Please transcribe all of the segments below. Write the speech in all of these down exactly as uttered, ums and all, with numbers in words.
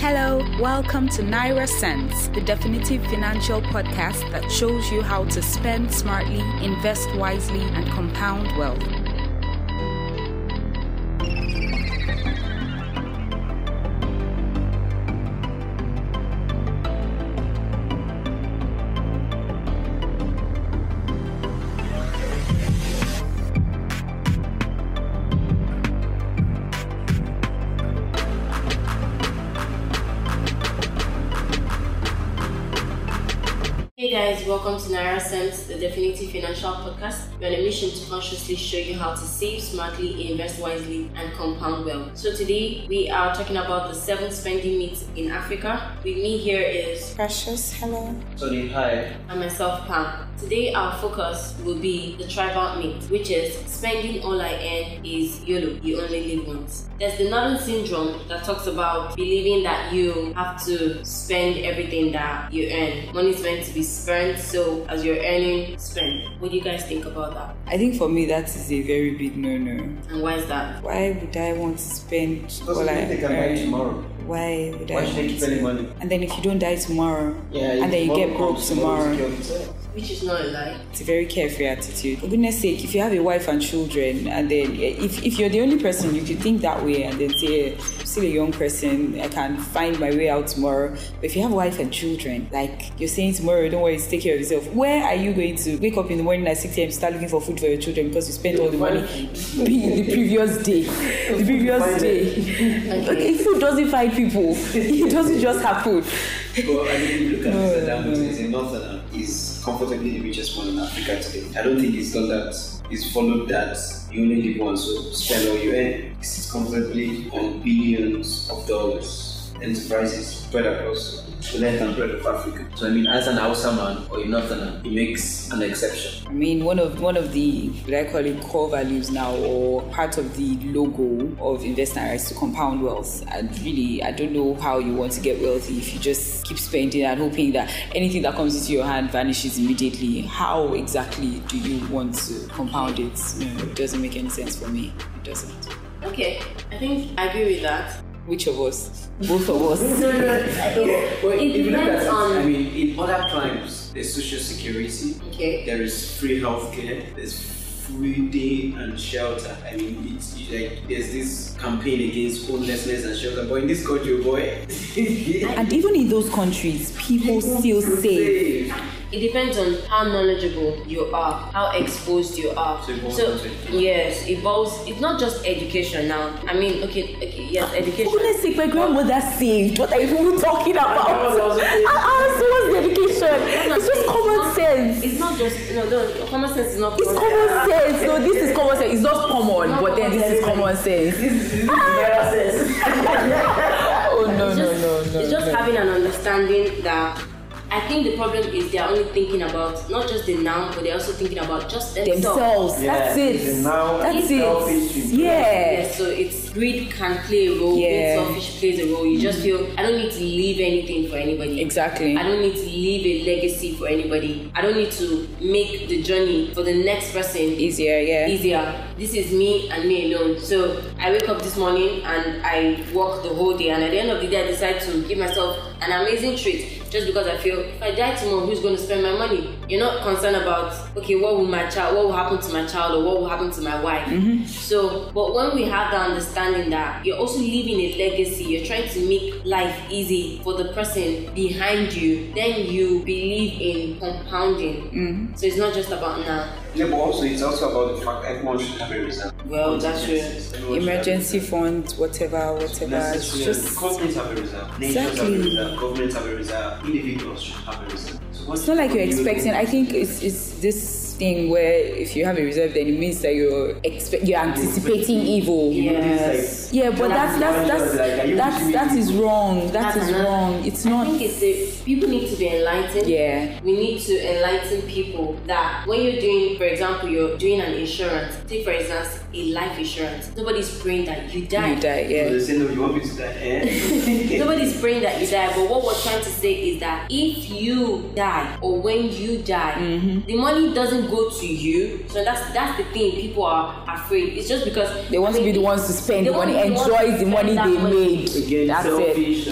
Hello, welcome to Naira Sense, the definitive financial podcast that shows you how to spend smartly, invest wisely, and compound wealth. Hey guys, welcome to Naira Sense, the definitive financial podcast. We're on a mission to consciously show you how to save smartly, invest wisely, and compound wealth. So today we are talking about the seven spending myths in Africa. With me here is Precious, hello. Tony, hi. And myself, Pam. Today our focus will be the tribal myth, which is spending all I earn is YOLO, you only live once. There's the Northern Syndrome that talks about believing that you have to spend everything that you earn. Money is meant to be spent, so as you're earning, spend. What do you guys think about that? I think for me that is a very big no-no. And why is that? Why would I want to spend Because all I they can buy earn? tomorrow. Why would Why I should they want keep to? spending money? And then if you don't die tomorrow, Yeah, and then you get broke comes, tomorrow. will kill himself. Which is not a lie. It's a very carefree attitude. For goodness sake, if you have a wife and children, and then if, if you're the only person, you could think that way and then say, I'm still a young person, I can find my way out tomorrow. But if you have a wife and children, like you're saying tomorrow, don't worry, take care of yourself. Where are you going to wake up in the morning at six a.m. start looking for food for your children because you spent all the money the previous day? The previous day. Okay, food doesn't find people. It doesn't just happen. But I mean, if you look at No, Mister Dangote, no. he's a northerner. He's comfortably the richest man in Africa today. I don't think he's done that. He's followed that. You only live once, so spend all you earn. He sits comfortably on billions of dollars. Enterprises spread across the length and breadth of Africa. So I mean, as an Hausa man or a northerner, he makes an exception. I mean, one of one of the, what I call it, core values now, or part of the logo of Invest Naira is to compound wealth. And really, I don't know how you want to get wealthy if you just keep spending and hoping that anything that comes into your hand vanishes immediately. How exactly do you want to compound it? No, it doesn't make any sense for me. It doesn't. Okay, I think I agree with that. Which of us? Both of us. No, no, no. It, Well, it if you look at depends it, on. I mean, in other climes, there's social security, Okay. there is free healthcare, there's free day and shelter. I mean, it's like there's this campaign against homelessness and shelter, but in this country, boy, And even in those countries, people still save. It depends on how knowledgeable you are, how exposed you are. So it boils So, down to education. yes, it boils. It's not just education now. I mean, okay, okay, yes, education. For goodness sake, my grandmother saved. What are you even talking about? Ah, so what's the education? It's just common sense. It's not just no, no. Common sense is not. It's common sense. No, this is common sense. It's not common, Not but then common this is sense. common sense. This is Naira sense. Oh no, It's no, just, no, no. it's just no. having an understanding that. I think the problem is they are only thinking about not just the now, but they're also thinking about just themselves. Themselves. That's Yeah, it. it's now, That's it's it. selfish. Yeah. Yes, so it's greed can play a role, Yeah. being selfish plays a role. You just feel I don't need to leave anything for anybody. Exactly. I don't need to leave a legacy for anybody. I don't need to make the journey for the next person Easier, yeah. easier. This is me and me alone. So I wake up this morning and I work the whole day, and at the end of the day I decide to give myself an amazing treat just because I feel if I die tomorrow, who's going to spend my money? You're not concerned about, okay, what will my child, what will happen to my child, or what will happen to my wife. Mm-hmm. So, but when we have the understanding that you're also leaving a legacy, you're trying to make life easy for the person behind you, then you believe in compounding. Mm-hmm. So it's not just about now. Yeah, but also it's also about the fact everyone should have a reserve. Well, that's true. Everyone should have a Emergency reserve. fund, whatever, whatever. It's Necessarily, just. companies have a reserve, nations Exactly. have a reserve, governments have a reserve, individuals should have a reserve. So what's It's not like you're you- expecting. I think it's it's this thing where if you have a reserve, then it means that you're expect you're anticipating evil. Yes. Yeah, but that's that's that's Like, are you that's pushing that me? is wrong. That That's is another- wrong. It's I not. think it's a, people need to be enlightened. Yeah. We need to enlighten people that when you're doing, for example, you're doing an insurance. Take for instance a life insurance. Nobody's praying that you die. You die. So Yeah. they say, no, you want me to die? Eh? Nobody's praying that you die, but what we're trying to say is that if you die or when you die, Mm-hmm. the money doesn't go to you. So that's that's the thing. People are afraid. It's just because They want I to be mean, the ones to spend they the money, want to be the ones enjoy to the spend money that they money. made. Again, That's selfish it. and Yeah. selfish.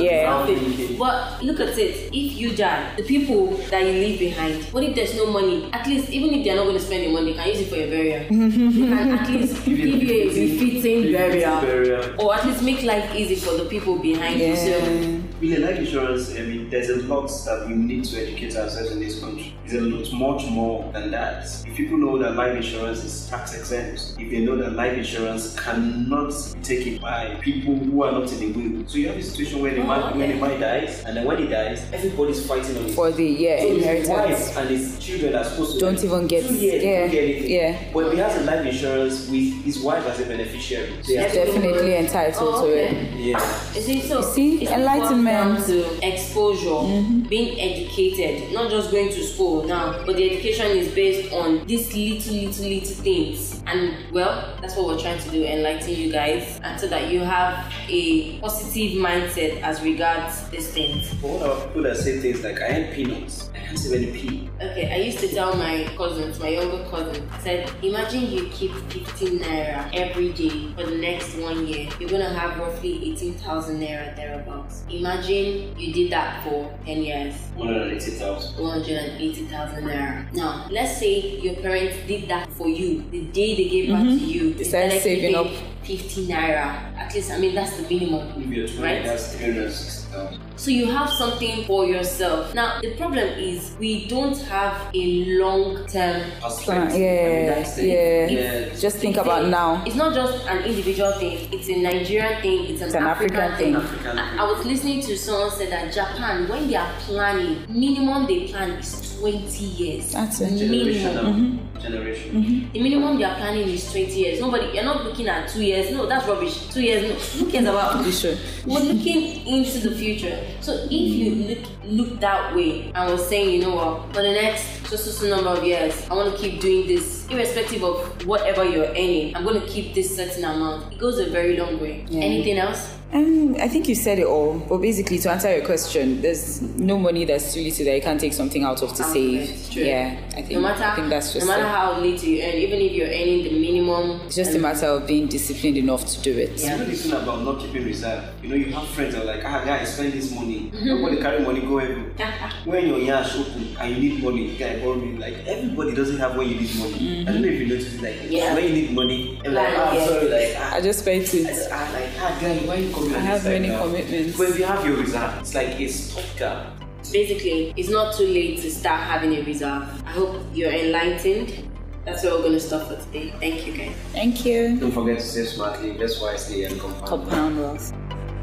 it. But look at it. If you die, the people that you leave behind, what if there's no money? At least, even if they're not going to spend the money, they can use it for your burial. They can at least give you a befitting burial. Or at least make life easy for the people behind Yeah. you. So, With life insurance, I mean, there's a lot that we need to educate ourselves in this country. There's a lot, much more than that. If people know that life insurance is tax exempt, if they know that life insurance cannot be taken by people who are not in the will. So you have a situation where the man, Oh, when okay. the man dies, and then when he dies, everybody's fighting on his For the yeah so his inheritance. wife and his children are supposed to Don't like, even get- two years, yeah, don't get anything. yeah. But if he has a life insurance with his wife as a beneficiary, so he has to- Definitely entitled Oh, to okay. it. yeah. You see, so see, it's enlightenment. down to exposure, being educated, not just going to school now, but the education is based on these little, little, little things. And well, that's what we're trying to do, enlighten you guys, and so that you have a positive mindset as regards these things. But what about people that say things like, I had peanuts, I can't save any pea. Okay, I used to tell my cousins, my younger cousin, I said, imagine you keep fifteen naira every day for the next one year. You're gonna have roughly eighteen thousand naira thereabouts. Imagine you did that for ten years. one hundred eighty thousand. one hundred eighty thousand naira. Now, let's say your parents did that for you. The day they gave back to you, they started started saving keeping up. fifty naira. At least, I mean, that's the minimum, If you're twenty, right? that's three hundred sixty thousand. So you have something for yourself. Now, the problem is we don't have a long-term. Plan, yeah, yeah. Just think about now. It's not just an individual thing. It's a Nigerian thing. It's an, It's an African, African thing. thing. African I, thing. I was listening to someone say that Japan, when they are planning, minimum they plan is twenty years. That's it. Generation Minimum. now. Generation. The minimum they are planning is twenty years. Nobody, you're not looking at two years. No, that's rubbish. Two years. No, who cares about? You should. We're looking into the future. So if you look look that way and was saying, you know what, for the next so so so number of years, I want to keep doing this, irrespective of whatever you're earning, I'm going to keep this certain amount. It goes a very long way. Yeah. Anything else? Um, I think you said it all. But basically, to answer your question, there's no money that's too little that you can't take something out of to Ah, save. it's true. Yeah, I think. No matter, I think that's just no matter it. how little you earn, even if you're earning the minimum, It's just a and- matter of being disciplined enough to do it. Yeah. You know the thing about not keeping reserve. You know, you have friends that are like, ah, guys, spend this money. Mm-hmm. Nobody carry money, go everywhere. When your yash open and you need money, you can borrow me. Like, everybody doesn't have when you need money. I don't know if you notice it, like, Yeah. when you need money, I'm like, Like, ah, yeah. sorry, like, ah, I just spent I it. just, ah, like, ah, girl, why you coming I on have this many time now? commitments. But if you have your reserve, it's like a stopgap. Basically, it's not too late to start having a reserve. I hope you're enlightened. That's where we're going to stop for today. Thank you, guys. Thank you. Don't forget to save smartly, invest wisely, and compound. Compound wealth.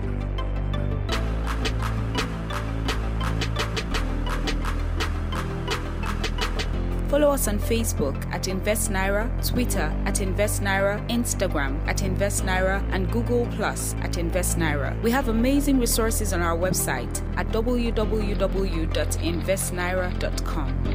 Follow us on Facebook at Invest Naira, Twitter at Invest Naira, Instagram at Invest Naira, and Google Plus at Invest Naira. We have amazing resources on our website at w w w dot invest naira dot com.